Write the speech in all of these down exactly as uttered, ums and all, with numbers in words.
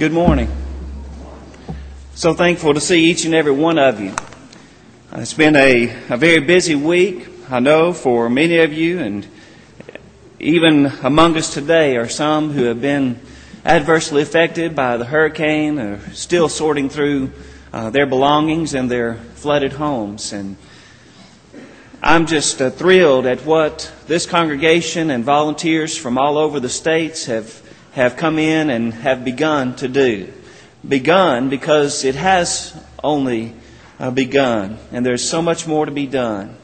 Good morning. So thankful to see each and every one of you. It's been a, a very busy week, I know, for many of you, and even among us today are some who have been adversely affected by the hurricane, or still sorting through uh, their belongings and their flooded homes. And I'm just uh, thrilled at what this congregation and volunteers from all over the states have have come in and have begun to do. Begun because it has only uh, begun, and there's so much more to be done.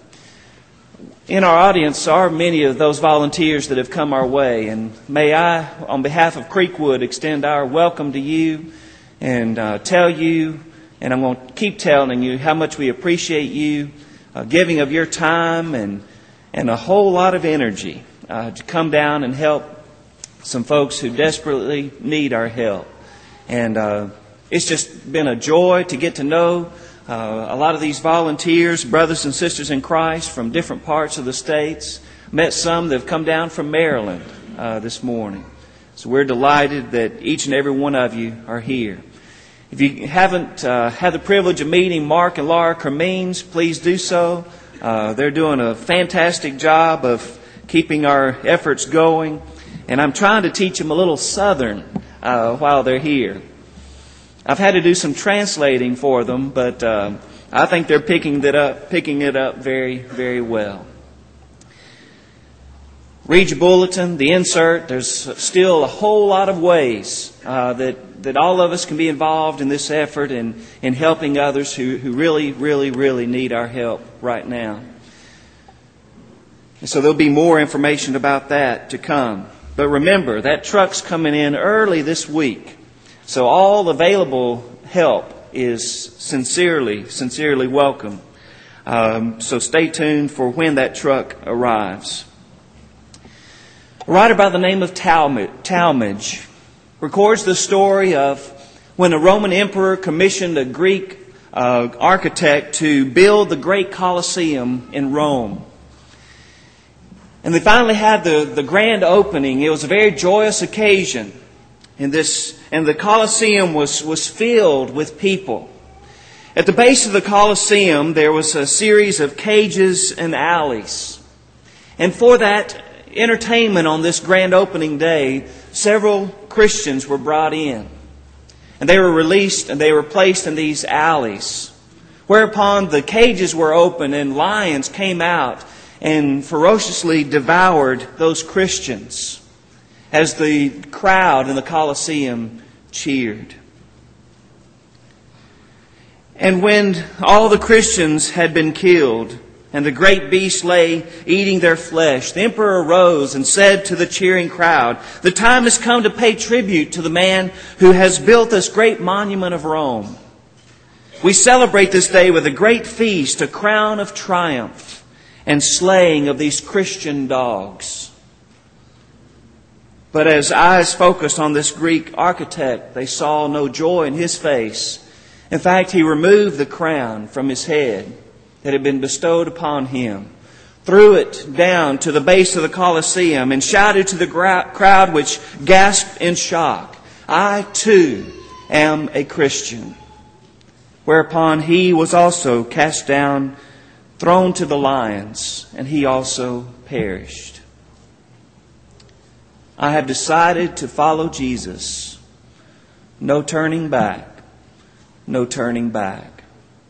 In our audience are many of those volunteers that have come our way, and may I, on behalf of Creekwood, extend our welcome to you and uh, tell you, and I'm going to keep telling you, how much we appreciate you uh, giving of your time and, and a whole lot of energy uh, to come down and help some folks who desperately need our help. And uh, it's just been a joy to get to know uh, a lot of these volunteers, brothers and sisters in Christ from different parts of the states. Met some that have come down from Maryland uh, this morning. So we're delighted that each and every one of you are here. If you haven't uh, had the privilege of meeting Mark and Laura Cremines, please do so. Uh, they're doing a fantastic job of keeping our efforts going. And I'm trying to teach them a little Southern uh, while they're here. I've had to do some translating for them, but uh, I think they're picking it up, picking it up very, very well. Read your bulletin, the insert. There's still a whole lot of ways uh, that that all of us can be involved in this effort and in helping others who, who really, really, really need our help right now. And so there'll be more information about that to come. But remember, that truck's coming in early this week. So all available help is sincerely, sincerely welcome. Um, so stay tuned for when that truck arrives. A writer by the name of Talmage records the story of when a Roman emperor commissioned a Greek uh, architect to build the great Colosseum in Rome. And they finally had the, the grand opening. It was a very joyous occasion. And this and the Colosseum was, was filled with people. At the base of the Colosseum, there was a series of cages and alleys. And for that entertainment on this grand opening day, several Christians were brought in. And they were released and they were placed in these alleys. Whereupon the cages were opened and lions came out and ferociously devoured those Christians as the crowd in the Colosseum cheered. And when all the Christians had been killed and the great beast lay eating their flesh, the emperor arose and said to the cheering crowd, "The time has come to pay tribute to the man who has built this great monument of Rome. We celebrate this day with a great feast, a crown of triumph, and slaying of these Christian dogs." But as eyes focused on this Greek architect, they saw no joy in his face. In fact, he removed the crown from his head that had been bestowed upon him, threw it down to the base of the Colosseum, and shouted to the crowd, which gasped in shock, "I too am a Christian." Whereupon he was also cast down, thrown to the lions, and he also perished. I have decided to follow Jesus. No turning back. No turning back.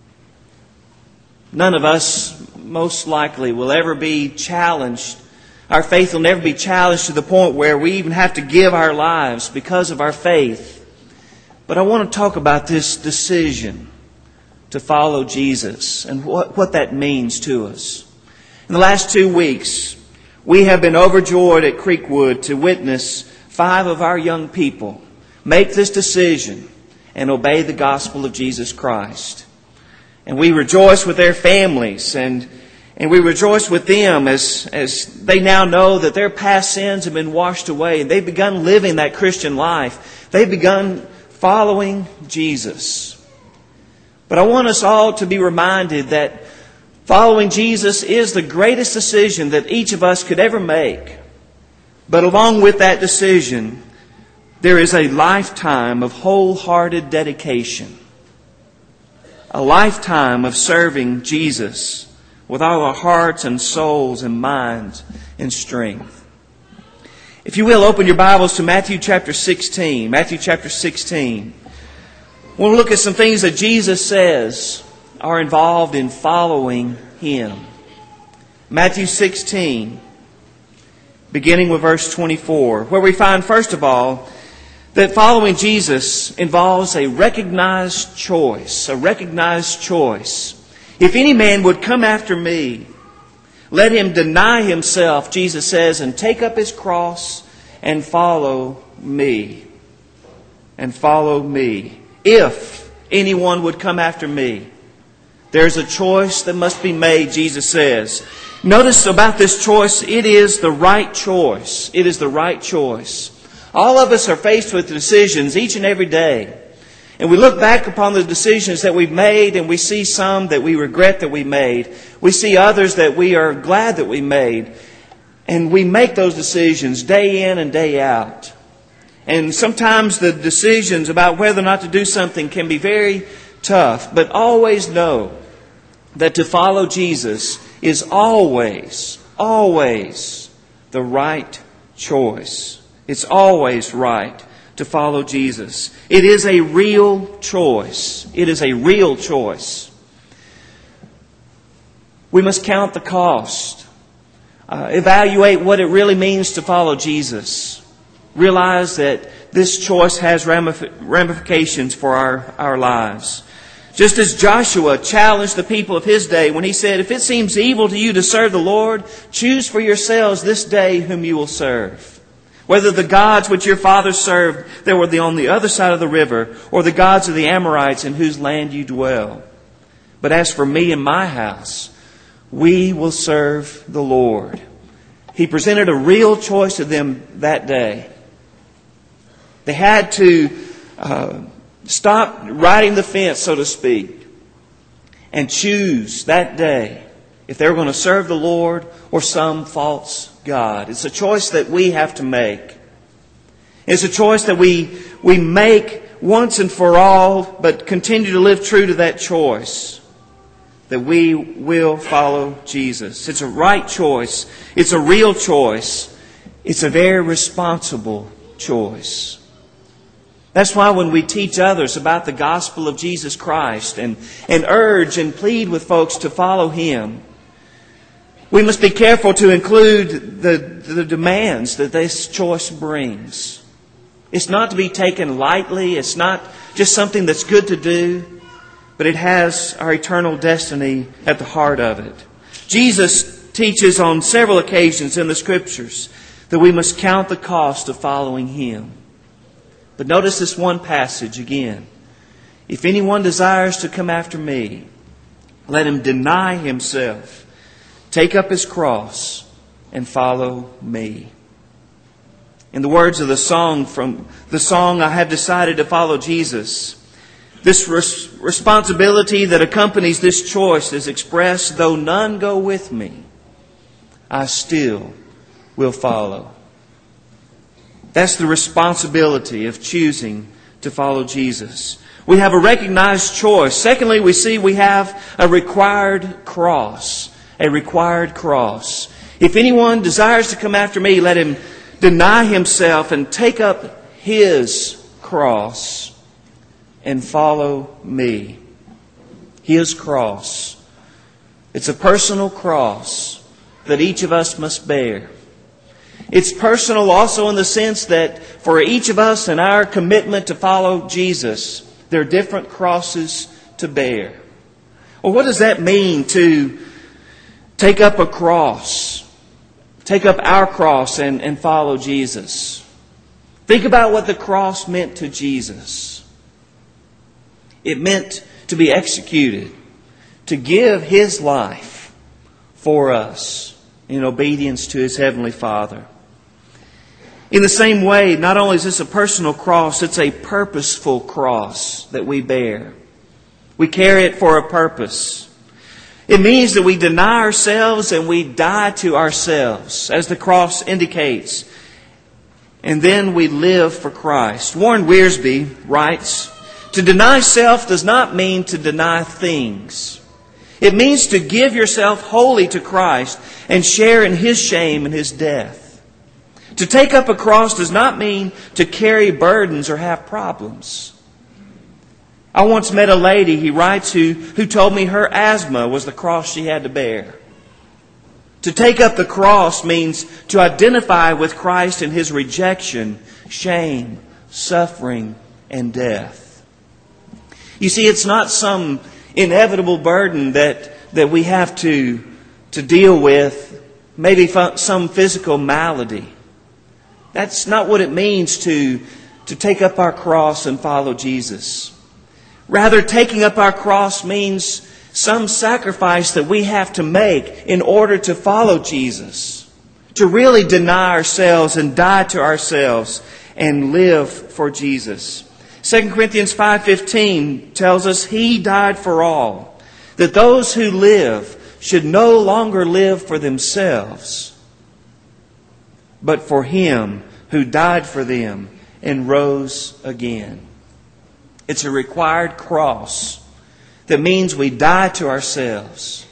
None of us, most likely, will ever be challenged. Our faith will never be challenged to the point where we even have to give our lives because of our faith. But I want to talk about this decision to follow Jesus and what, what that means to us. In the last two weeks, we have been overjoyed at Creekwood to witness five of our young people make this decision and obey the gospel of Jesus Christ. And we rejoice with their families and and we rejoice with them as, as they now know that their past sins have been washed away. They've begun living that Christian life. They've begun following Jesus. But I want us all to be reminded that following Jesus is the greatest decision that each of us could ever make. But along with that decision, there is a lifetime of wholehearted dedication, a lifetime of serving Jesus with all our hearts and souls and minds and strength. If you will, open your Bibles to Matthew chapter sixteen. Matthew chapter sixteen. We'll look at some things that Jesus says are involved in following Him. Matthew sixteen, beginning with verse twenty-four, where we find, first of all, that following Jesus involves a recognized choice, a recognized choice. If any man would come after me, let him deny himself, Jesus says, and take up his cross and follow me. And follow me. If anyone would come after me, there's a choice that must be made, Jesus says. Notice about this choice, it is the right choice. It is the right choice. All of us are faced with decisions each and every day. And we look back upon the decisions that we've made, and we see some that we regret that we made. We see others that we are glad that we made. And we make those decisions day in and day out. And sometimes the decisions about whether or not to do something can be very tough. But always know that to follow Jesus is always, always the right choice. It's always right to follow Jesus. It is a real choice. It is a real choice. We must count the cost. Uh, evaluate what it really means to follow Jesus. Realize that this choice has ramifications for our, our lives. Just as Joshua challenged the people of his day when he said, if it seems evil to you to serve the Lord, choose for yourselves this day whom you will serve. Whether the gods which your fathers served that were on the other side of the river, or the gods of the Amorites in whose land you dwell. But as for me and my house, we will serve the Lord. He presented a real choice to them that day. They had to uh, stop riding the fence, so to speak, and choose that day if they were going to serve the Lord or some false God. It's a choice that we have to make. It's a choice that we we make once and for all, but continue to live true to that choice. That we will follow Jesus. It's a right choice. It's a real choice. It's a very responsible choice. That's why when we teach others about the gospel of Jesus Christ and, and urge and plead with folks to follow Him, we must be careful to include the, the demands that this choice brings. It's not to be taken lightly. It's not just something that's good to do, but it has our eternal destiny at the heart of it. Jesus teaches on several occasions in the Scriptures that we must count the cost of following Him. But notice this one passage again. If anyone desires to come after me, let him deny himself, take up his cross, and follow me. In the words of the song from the song, I have decided to follow Jesus, this res- responsibility that accompanies this choice is expressed, though none go with me, I still will follow. That's the responsibility of choosing to follow Jesus. We have a recognized choice. Secondly, we see we have a required cross. A required cross. If anyone desires to come after me, let him deny himself and take up his cross and follow me. His cross. It's a personal cross that each of us must bear. It's personal also in the sense that for each of us and our commitment to follow Jesus, there are different crosses to bear. Well, what does that mean to take up a cross? Take up our cross and, and follow Jesus. Think about what the cross meant to Jesus. It meant to be executed, to give His life for us in obedience to His Heavenly Father. In the same way, not only is this a personal cross, it's a purposeful cross that we bear. We carry it for a purpose. It means that we deny ourselves and we die to ourselves, as the cross indicates. and then we live for Christ. Warren Wiersbe writes, "To deny self does not mean to deny things. It means to give yourself wholly to Christ and share in His shame and His death. To take up a cross does not mean to carry burdens or have problems. I once met a lady," he writes, who, who told me her asthma was the cross she had to bear. To take up the cross means to identify with Christ in His rejection, shame, suffering, and death. You see, it's not some inevitable burden that, that we have to, to deal with, maybe some physical malady. That's not what it means to, to take up our cross and follow Jesus. Rather, taking up our cross means some sacrifice that we have to make in order to follow Jesus. To really deny ourselves and die to ourselves and live for Jesus. Second Corinthians five fifteen tells us He died for all, that those who live should no longer live for themselves, but for Him who died for them and rose again. It's a required cross that means we die to ourselves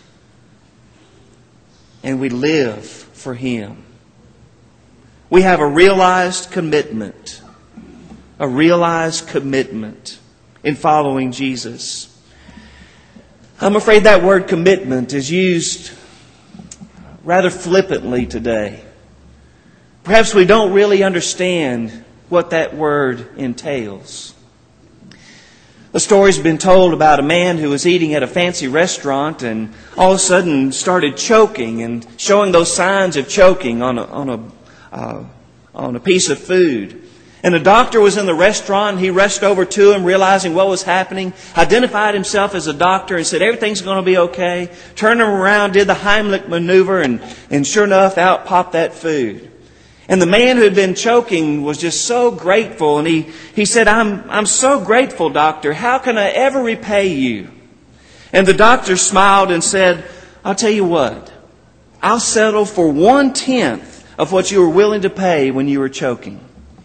and we live for Him. We have a realized commitment, a realized commitment in following Jesus. I'm afraid that word commitment is used rather flippantly today. Perhaps we don't really understand what that word entails. A story's been told about a man who was eating at a fancy restaurant and all of a sudden started choking and showing those signs of choking on a, on a, uh, on a piece of food. And a doctor was in the restaurant. He rushed over to him, realizing what was happening, identified himself as a doctor and said, "Everything's going to be okay." Turned him around, did the Heimlich maneuver, and, and sure enough, out popped that food. And the man who had been choking was just so grateful. And he, he said, I'm, I'm so grateful, doctor. How can I ever repay you? And the doctor smiled and said, "I'll tell you what. I'll settle for one-tenth of what you were willing to pay when you were choking."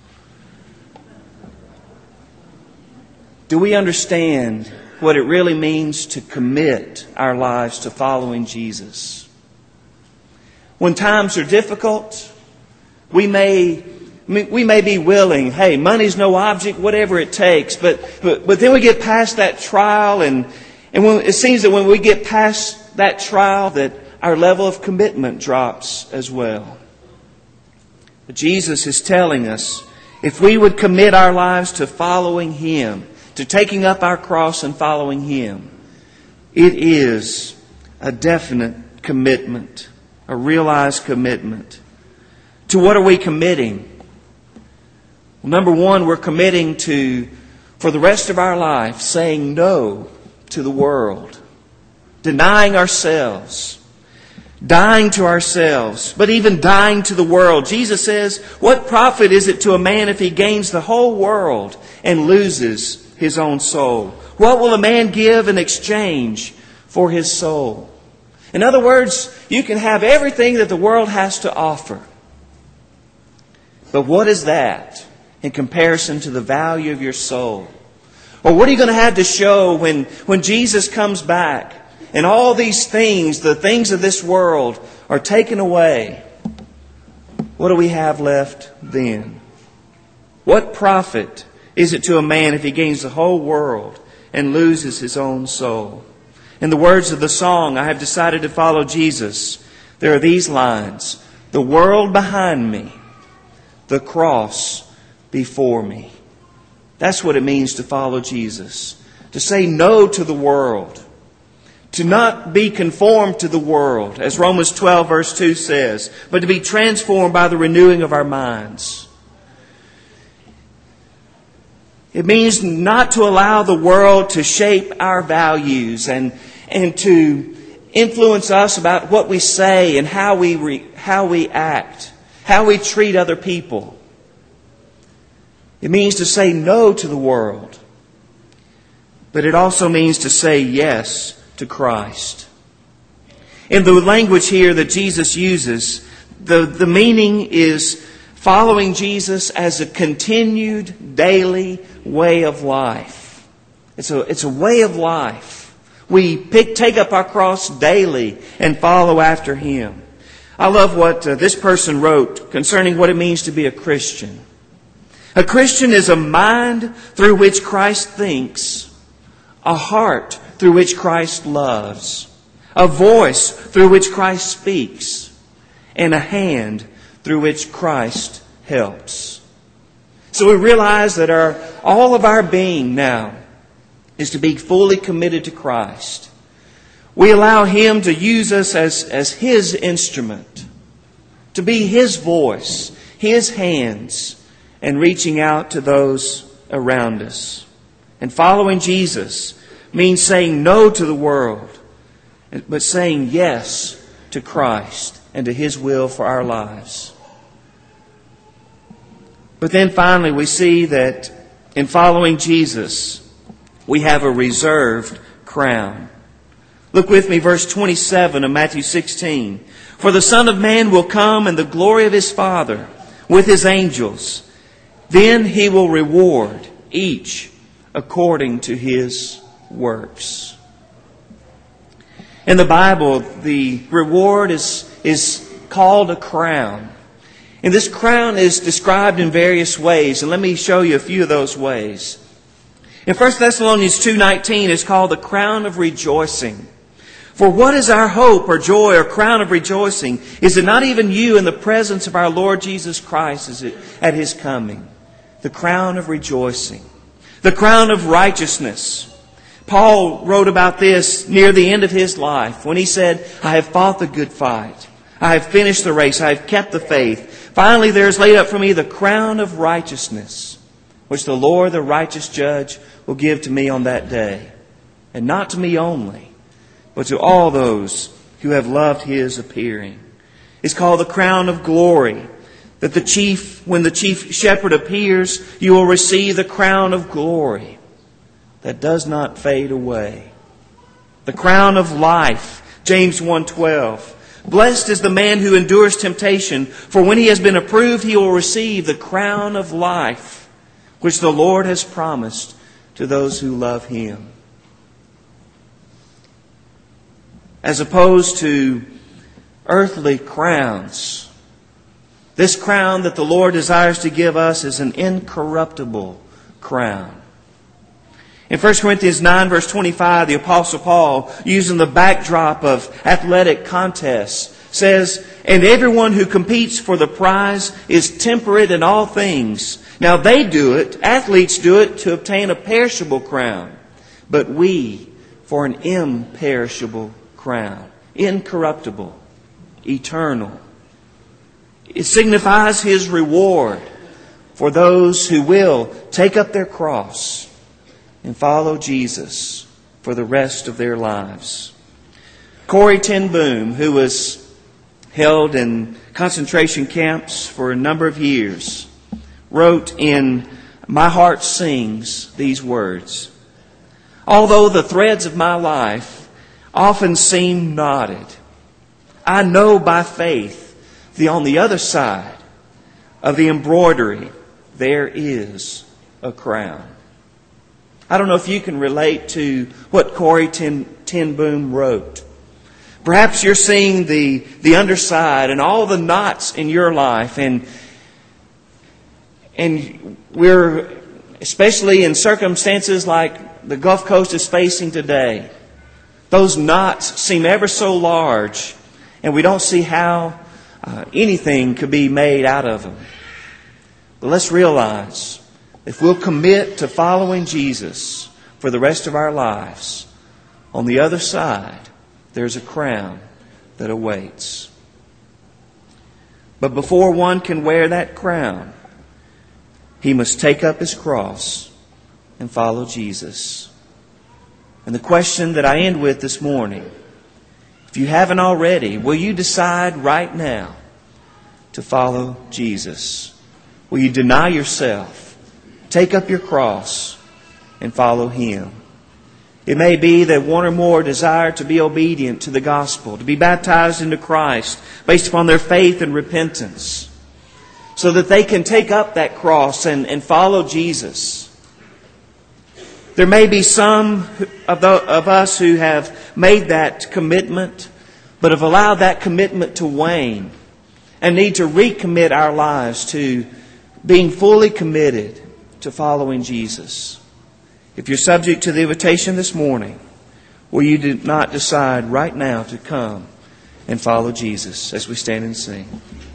Do we understand what it really means to commit our lives to following Jesus? When times are difficult, We may, we may be willing, hey, money's no object, whatever it takes. But, but, but then we get past that trial, and, and when, it seems that when we get past that trial, that our level of commitment drops as well. But Jesus is telling us, if we would commit our lives to following Him, to taking up our cross and following Him, it is a definite commitment, a realized commitment. To what are we committing? Well, number one, we're committing to, for the rest of our life, saying no to the world. Denying ourselves. Dying to ourselves. But even dying to the world. Jesus says, what profit is it to a man if he gains the whole world and loses his own soul? What will a man give in exchange for his soul? In other words, you can have everything that the world has to offer. But what is that in comparison to the value of your soul? Or what are you going to have to show when, when Jesus comes back and all these things, the things of this world, are taken away? What do we have left then? What profit is it to a man if he gains the whole world and loses his own soul? In the words of the song, "I have decided to follow Jesus," there are these lines: "The world behind me, the cross before me." That's what it means to follow Jesus. To say no to the world. To not be conformed to the world, as Romans twelve verse two says, but to be transformed by the renewing of our minds. It means not to allow the world to shape our values and, and to influence us about what we say and how we re, how we act. How we treat other people. It means to say no to the world. But it also means to say yes to Christ. In the language here that Jesus uses, the, the meaning is following Jesus as a continued daily way of life. It's a, it's a way of life. We pick, take up our cross daily and follow after Him. I love what uh, this person wrote concerning what it means to be a Christian. A Christian is a mind through which Christ thinks, a heart through which Christ loves, a voice through which Christ speaks, and a hand through which Christ helps. So we realize that our all of our being now is to be fully committed to Christ. We allow Him to use us as, as His instrument, to be His voice, His hands, and reaching out to those around us. And following Jesus means saying no to the world, but saying yes to Christ and to His will for our lives. But then finally we see that in following Jesus, we have a reserved crown. Look with me, verse twenty-seven of Matthew sixteen. For the Son of Man will come in the glory of His Father with His angels. Then He will reward each according to his works. In the Bible, the reward is, is called a crown. And this crown is described in various ways. And let me show you a few of those ways. In First Thessalonians two nineteen, it's called the crown of rejoicing. For what is our hope or joy or crown of rejoicing? Is it not even you in the presence of our Lord Jesus Christ is it at His coming? The crown of rejoicing. The crown of righteousness. Paul wrote about this near the end of his life when he said, I have fought the good fight. I have finished the race. I have kept the faith. Finally, there is laid up for me the crown of righteousness, which the Lord, the righteous judge, will give to me on that day. And not to me only, but to all those who have loved His appearing. It's called the crown of glory. That the chief, when the chief shepherd appears, you will receive the crown of glory that does not fade away. The crown of life, James one twelve. Blessed is the man who endures temptation, for when he has been approved, he will receive the crown of life, which the Lord has promised to those who love Him. As opposed to earthly crowns, this crown that the Lord desires to give us is an incorruptible crown. In First Corinthians nine verse twenty-five, the Apostle Paul, using the backdrop of athletic contests, says, and everyone who competes for the prize is temperate in all things. Now they do it, athletes do it, to obtain a perishable crown, but we for an imperishable crown, incorruptible, eternal. It signifies His reward for those who will take up their cross and follow Jesus for the rest of their lives. Corrie ten Boom, who was held in concentration camps for a number of years, wrote in My Heart Sings these words. Although the threads of my life often seem knotted, I know by faith the on the other side of the embroidery there is a crown. I don't know if you can relate to what Corrie ten, ten Boom wrote. Perhaps you're seeing the, the underside and all the knots in your life, and and we're, especially in circumstances like the Gulf Coast is facing today, those knots seem ever so large, and we don't see how uh, anything could be made out of them. But let's realize, if we'll commit to following Jesus for the rest of our lives, on the other side, there's a crown that awaits. But before one can wear that crown, he must take up his cross and follow Jesus. And the question that I end with this morning, if you haven't already, will you decide right now to follow Jesus? Will you deny yourself, take up your cross, and follow Him? It may be that one or more desire to be obedient to the gospel, to be baptized into Christ based upon their faith and repentance. so that they can take up that cross and, and follow Jesus. There may be some of, the, of us who have made that commitment, but have allowed that commitment to wane and need to recommit our lives to being fully committed to following Jesus. If you're subject to the invitation this morning, will you do not decide right now to come and follow Jesus as we stand and sing?